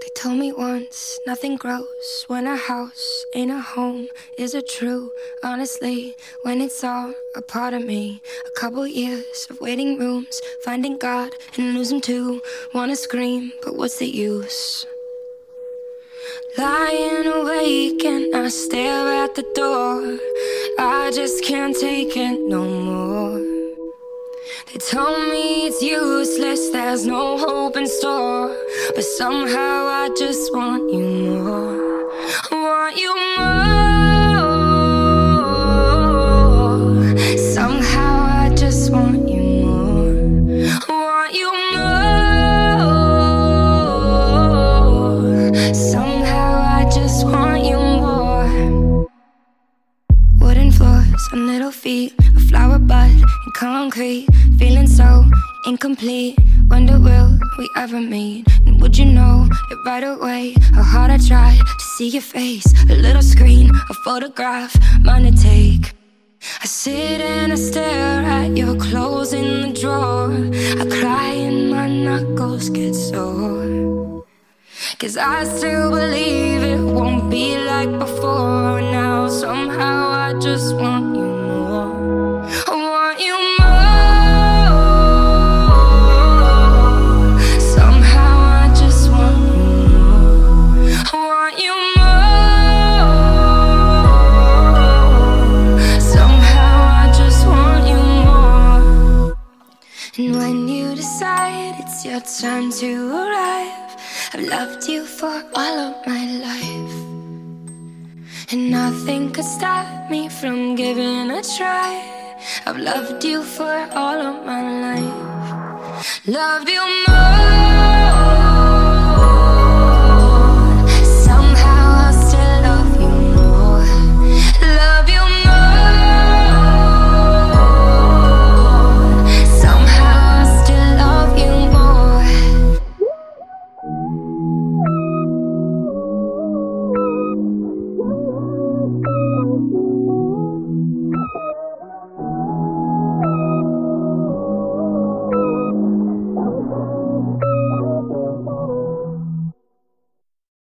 They told me once, nothing grows when a house ain't a home. Is it true? Honestly, when it's all a part of me. A couple years of waiting rooms, finding God and losing too. Wanna scream, but what's the use? Lying awake and I stare at the door. I just can't take it no more. They told me it's useless, there's no hope in store. But somehow I just want you more. Want you more. Somehow I just want you more. Want you more. Somehow I just want you more. Wooden floors and little feet, a flower bud in concrete. Feeling so incomplete. Wonder will we ever meet? And would you know it right away? How hard I tried to see your face. A little screen, a photograph, mine to take. I sit and I stare at your clothes in the drawer. I cry and my knuckles get sore. 'Cause I still believe it won't be like before. Now somehow I just want you more. I want you more. Somehow I just want you more. I want you more. Somehow I just want you more. And when you decide it's your time to arrive, I've loved you for all of my life, and nothing could stop me from giving a try. I've loved you for all of my life. Loved you more.